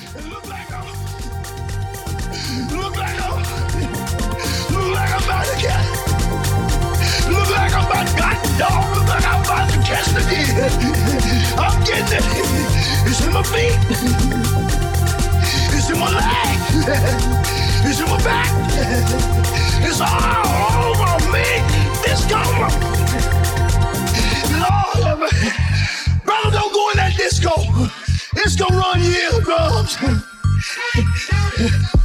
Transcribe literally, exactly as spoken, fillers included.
It look like I'm, look like I'm, look like I'm about to get, look like I'm about to got dog, look like I'm about to catch the deer. I'm getting it. It's in my feet. It's in my leg. It's in my back. It's all over me. It's going. Lord, brother, don't go in that disco. It's gonna run you eardrums.